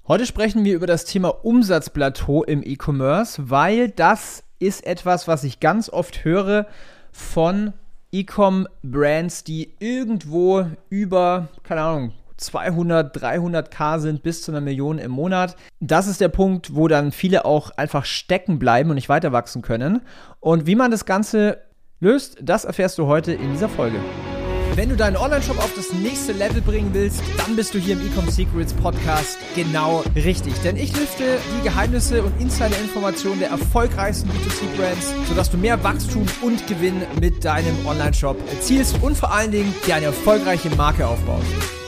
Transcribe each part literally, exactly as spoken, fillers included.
Heute sprechen wir über das Thema Umsatzplateau im E-Commerce, weil das ist etwas, was ich ganz oft höre von E-Com-Brands, die irgendwo über, keine Ahnung, zweihundert, dreihundert K sind bis zu einer Million im Monat. Das ist der Punkt, wo dann viele auch einfach stecken bleiben und nicht weiter wachsen können. Und wie man das Ganze löst, das erfährst du heute in dieser Folge. Wenn du deinen Online-Shop auf das nächste Level bringen willst, dann bist du hier im E-Com Secrets Podcast genau richtig. Denn ich lüfte die Geheimnisse und Insider-Informationen der erfolgreichsten B zwei C-Brands, sodass du mehr Wachstum und Gewinn mit deinem Online-Shop erzielst und vor allen Dingen dir eine erfolgreiche Marke aufbaust.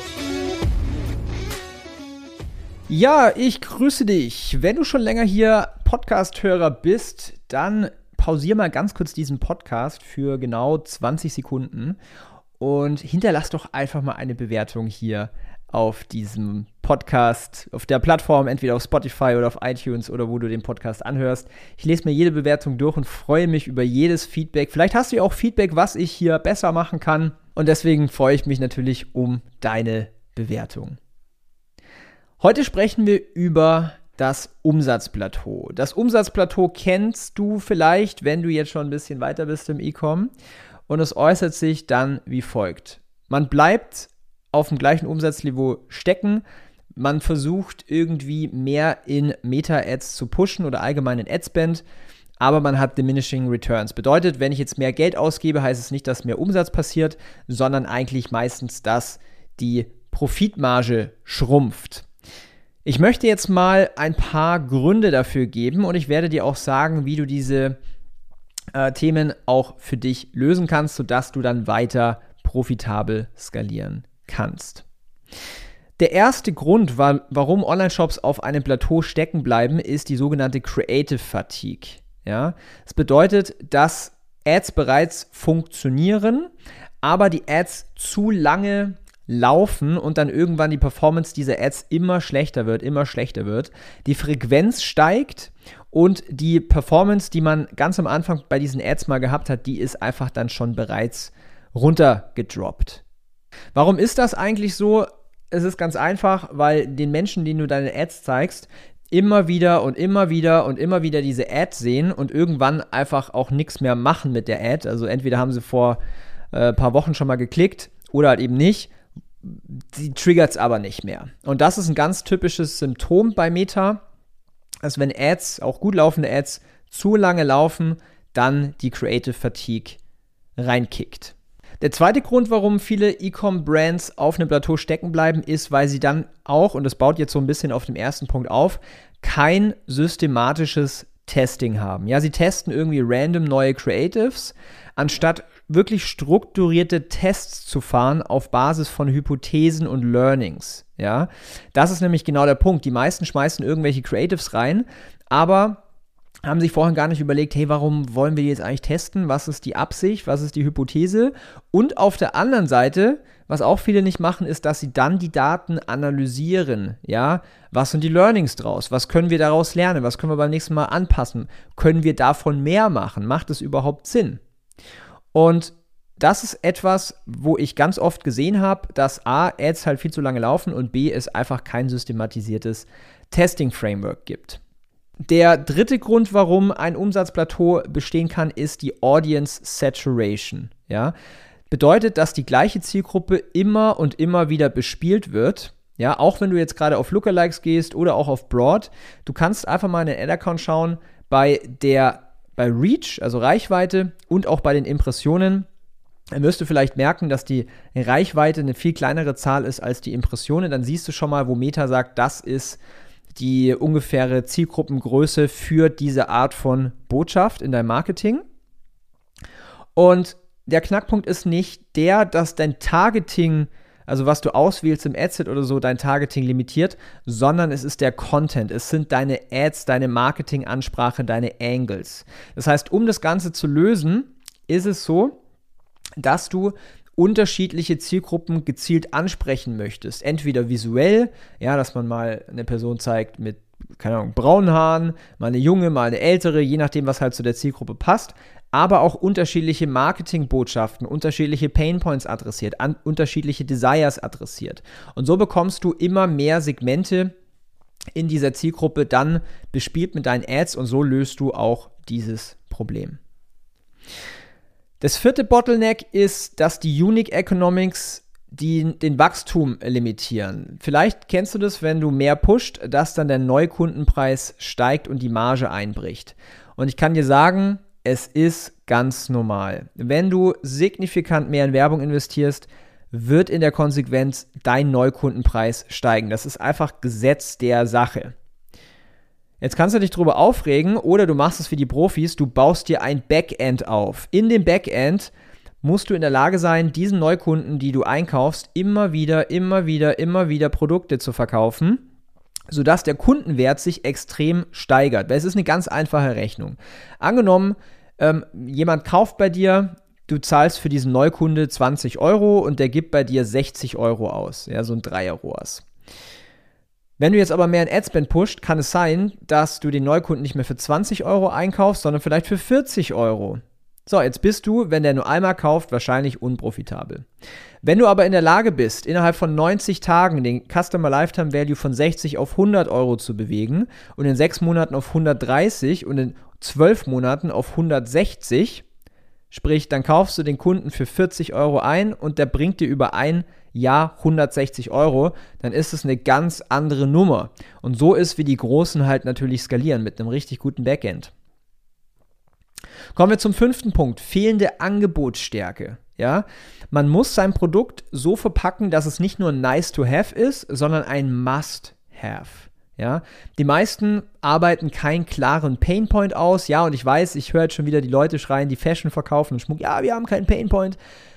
Ja, ich grüße dich. Wenn du schon länger hier Podcast-Hörer bist, dann pausier mal ganz kurz diesen Podcast für genau zwanzig Sekunden und hinterlass doch einfach mal eine Bewertung hier auf diesem Podcast, auf der Plattform, entweder auf Spotify oder auf iTunes oder wo du den Podcast anhörst. Ich lese mir jede Bewertung durch und freue mich über jedes Feedback. Vielleicht hast du ja auch Feedback, was ich hier besser machen kann. Und deswegen freue ich mich natürlich um deine Bewertung. Heute sprechen wir über das Umsatzplateau. Das Umsatzplateau kennst du vielleicht, wenn du jetzt schon ein bisschen weiter bist im E-Com. Und es äußert sich dann wie folgt. Man bleibt auf dem gleichen Umsatzniveau stecken. Man versucht irgendwie mehr in Meta-Ads zu pushen oder allgemein in Adspend. Aber man hat diminishing returns. Bedeutet, wenn ich jetzt mehr Geld ausgebe, heißt es nicht, dass mehr Umsatz passiert, sondern eigentlich meistens, dass die Profitmarge schrumpft. Ich möchte jetzt mal ein paar Gründe dafür geben und ich werde dir auch sagen, wie du diese äh, Themen auch für dich lösen kannst, sodass du dann weiter profitabel skalieren kannst. Der erste Grund, war, warum Online-Shops auf einem Plateau stecken bleiben, ist die sogenannte Creative Fatigue. Ja? Das bedeutet, dass Ads bereits funktionieren, aber die Ads zu lange laufen und dann irgendwann die Performance dieser Ads immer schlechter wird, immer schlechter wird. Die Frequenz steigt und die Performance, die man ganz am Anfang bei diesen Ads mal gehabt hat, die ist einfach dann schon bereits runtergedroppt. Warum ist das eigentlich so? Es ist ganz einfach, weil den Menschen, denen du deine Ads zeigst, immer wieder und immer wieder und immer wieder diese Ads sehen und irgendwann einfach auch nichts mehr machen mit der Ad. Also entweder haben sie vor äh, ein paar Wochen schon mal geklickt oder halt eben nicht. Die triggert es aber nicht mehr. Und das ist ein ganz typisches Symptom bei Meta, dass wenn Ads, auch gut laufende Ads, zu lange laufen, dann die Creative Fatigue reinkickt. Der zweite Grund, warum viele E-Com-Brands auf einem Plateau stecken bleiben, ist, weil sie dann auch, und das baut jetzt so ein bisschen auf dem ersten Punkt auf, kein systematisches Testing haben. Ja, sie testen irgendwie random neue Creatives, anstatt wirklich strukturierte Tests zu fahren auf Basis von Hypothesen und Learnings. Ja, das ist nämlich genau der Punkt. Die meisten schmeißen irgendwelche Creatives rein, aber haben sich vorhin gar nicht überlegt, hey, warum wollen wir die jetzt eigentlich testen? Was ist die Absicht? Was ist die Hypothese? Und auf der anderen Seite, was auch viele nicht machen, ist, dass sie dann die Daten analysieren. Ja, was sind die Learnings draus? Was können wir daraus lernen? Was können wir beim nächsten Mal anpassen? Können wir davon mehr machen? Macht es überhaupt Sinn? Und das ist etwas, wo ich ganz oft gesehen habe, dass A, Ads halt viel zu lange laufen und B, es einfach kein systematisiertes Testing-Framework gibt. Der dritte Grund, warum ein Umsatzplateau bestehen kann, ist die Audience Saturation. Ja? Bedeutet, dass die gleiche Zielgruppe immer und immer wieder bespielt wird. Ja? Auch wenn du jetzt gerade auf Lookalikes gehst oder auch auf Broad. Du kannst einfach mal in den Ad-Account schauen, bei der bei Reach, also Reichweite und auch bei den Impressionen. Dann wirst du vielleicht merken, dass die Reichweite eine viel kleinere Zahl ist als die Impressionen. Dann siehst du schon mal, wo Meta sagt, das ist die ungefähre Zielgruppengröße für diese Art von Botschaft in deinem Marketing. Und der Knackpunkt ist nicht der, dass dein Targeting, also was du auswählst im Adset oder so, dein Targeting limitiert, sondern es ist der Content. Es sind deine Ads, deine Marketingansprache, deine Angles. Das heißt, um das Ganze zu lösen, ist es so, dass du unterschiedliche Zielgruppen gezielt ansprechen möchtest. Entweder visuell, ja, dass man mal eine Person zeigt mit, keine Ahnung, braunen Haaren, mal eine junge, mal eine ältere, je nachdem, was halt zu der Zielgruppe passt, aber auch unterschiedliche Marketingbotschaften, unterschiedliche Painpoints adressiert, an, unterschiedliche Desires adressiert. Und so bekommst du immer mehr Segmente in dieser Zielgruppe dann bespielt mit deinen Ads und so löst du auch dieses Problem. Das vierte Bottleneck ist, dass die Unique Economics die den Wachstum limitieren. Vielleicht kennst du das, wenn du mehr pusht, dass dann der Neukundenpreis steigt und die Marge einbricht. Und ich kann dir sagen, es ist ganz normal. Wenn du signifikant mehr in Werbung investierst, wird in der Konsequenz dein Neukundenpreis steigen. Das ist einfach Gesetz der Sache. Jetzt kannst du dich darüber aufregen oder du machst es wie die Profis, du baust dir ein Backend auf. In dem Backend musst du in der Lage sein, diesen Neukunden, die du einkaufst, immer wieder, immer wieder, immer wieder Produkte zu verkaufen, sodass der Kundenwert sich extrem steigert. Weil es ist eine ganz einfache Rechnung. Angenommen, ähm, jemand kauft bei dir, du zahlst für diesen Neukunde zwanzig Euro und der gibt bei dir sechzig Euro aus, ja, so ein Dreier-ROAS. Wenn du jetzt aber mehr in Adspend pusht, kann es sein, dass du den Neukunden nicht mehr für zwanzig Euro einkaufst, sondern vielleicht für vierzig Euro. So, jetzt bist du, wenn der nur einmal kauft, wahrscheinlich unprofitabel. Wenn du aber in der Lage bist, innerhalb von neunzig Tagen den Customer Lifetime Value von sechzig auf hundert Euro zu bewegen und in sechs Monaten auf hundertdreißig und in zwölf Monaten auf hundertsechzig, sprich, dann kaufst du den Kunden für vierzig Euro ein und der bringt dir über ein Jahr hundertsechzig Euro, dann ist es eine ganz andere Nummer. Und so ist, wie die Großen halt natürlich skalieren mit einem richtig guten Backend. Kommen wir zum fünften Punkt, fehlende Angebotsstärke. Ja? Man muss sein Produkt so verpacken, dass es nicht nur nice to have ist, sondern ein must have. Ja? Die meisten arbeiten keinen klaren Painpoint aus. Ja, und ich weiß, ich höre jetzt schon wieder die Leute schreien, die Fashion verkaufen und Schmuck. Ja, wir haben keinen Painpoint.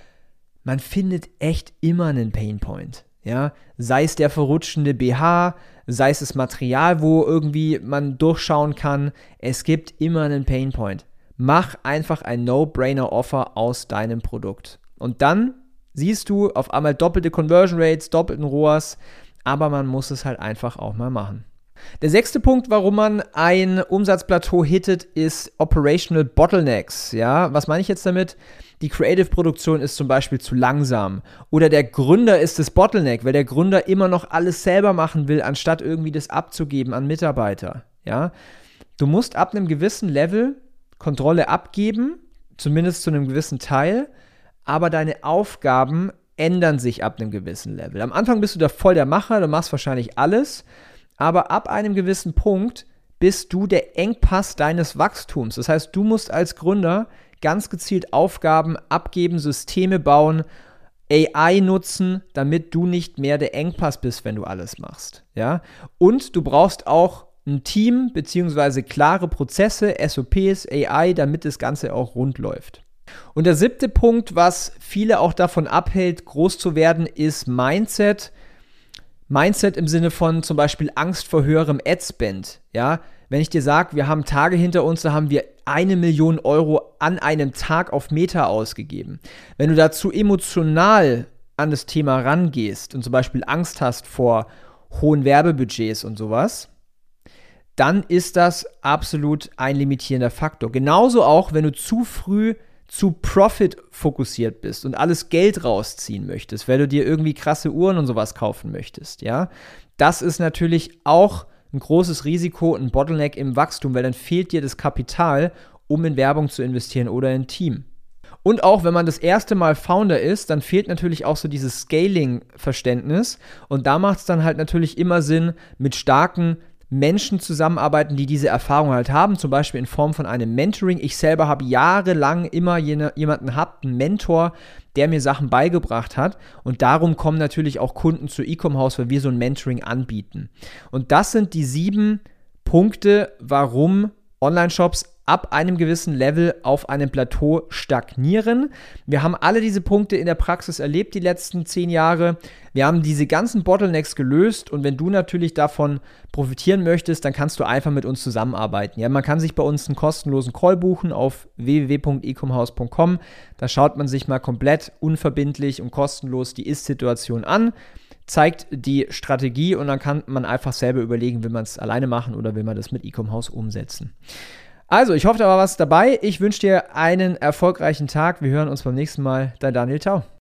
Man findet echt immer einen Painpoint. Ja? Sei es der verrutschende B H, sei es das Material, wo irgendwie man durchschauen kann. Es gibt immer einen Painpoint. Mach einfach ein No-Brainer-Offer aus deinem Produkt. Und dann siehst du auf einmal doppelte Conversion Rates, doppelten ROAS, aber man muss es halt einfach auch mal machen. Der sechste Punkt, warum man ein Umsatzplateau hittet, ist Operational Bottlenecks. Ja, was meine ich jetzt damit? Die Creative-Produktion ist zum Beispiel zu langsam. Oder der Gründer ist das Bottleneck, weil der Gründer immer noch alles selber machen will, anstatt irgendwie das abzugeben an Mitarbeiter. Ja, du musst ab einem gewissen Level Kontrolle abgeben, zumindest zu einem gewissen Teil, aber deine Aufgaben ändern sich ab einem gewissen Level. Am Anfang bist du da voll der Macher, du machst wahrscheinlich alles, aber ab einem gewissen Punkt bist du der Engpass deines Wachstums. Das heißt, du musst als Gründer ganz gezielt Aufgaben abgeben, Systeme bauen, A I nutzen, damit du nicht mehr der Engpass bist, wenn du alles machst. Ja? Und du brauchst auch ein Team bzw. klare Prozesse, S O Ps, A I, damit das Ganze auch rund läuft. Und der siebte Punkt, was viele auch davon abhält, groß zu werden, ist Mindset. Mindset im Sinne von zum Beispiel Angst vor höherem Adspend. Ja? Wenn ich dir sage, wir haben Tage hinter uns, da haben wir eine Million Euro an einem Tag auf Meta ausgegeben. Wenn du dazu emotional an das Thema rangehst und zum Beispiel Angst hast vor hohen Werbebudgets und sowas, dann ist das absolut ein limitierender Faktor. Genauso auch, wenn du zu früh zu Profit fokussiert bist und alles Geld rausziehen möchtest, weil du dir irgendwie krasse Uhren und sowas kaufen möchtest, ja. Das ist natürlich auch ein großes Risiko, ein Bottleneck im Wachstum, weil dann fehlt dir das Kapital, um in Werbung zu investieren oder in Team. Und auch wenn man das erste Mal Founder ist, dann fehlt natürlich auch so dieses Scaling-Verständnis und da macht es dann halt natürlich immer Sinn, mit starken Menschen zusammenarbeiten, die diese Erfahrung halt haben, zum Beispiel in Form von einem Mentoring. Ich selber habe jahrelang immer jene, jemanden gehabt, einen Mentor, der mir Sachen beigebracht hat und darum kommen natürlich auch Kunden zu Ecom-Haus, weil wir so ein Mentoring anbieten. Und das sind die sieben Punkte, warum Online-Shops ab einem gewissen Level auf einem Plateau stagnieren. Wir haben alle diese Punkte in der Praxis erlebt die letzten zehn Jahre. Wir haben diese ganzen Bottlenecks gelöst und wenn du natürlich davon profitieren möchtest, dann kannst du einfach mit uns zusammenarbeiten. Ja, man kann sich bei uns einen kostenlosen Call buchen auf w w w punkt ecomhaus punkt com. Da schaut man sich mal komplett unverbindlich und kostenlos die Ist-Situation an, zeigt die Strategie und dann kann man einfach selber überlegen, will man es alleine machen oder will man das mit Ecom-Haus umsetzen. Also, ich hoffe, da war was dabei. Ich wünsche dir einen erfolgreichen Tag. Wir hören uns beim nächsten Mal. Dein Daniel, ciao.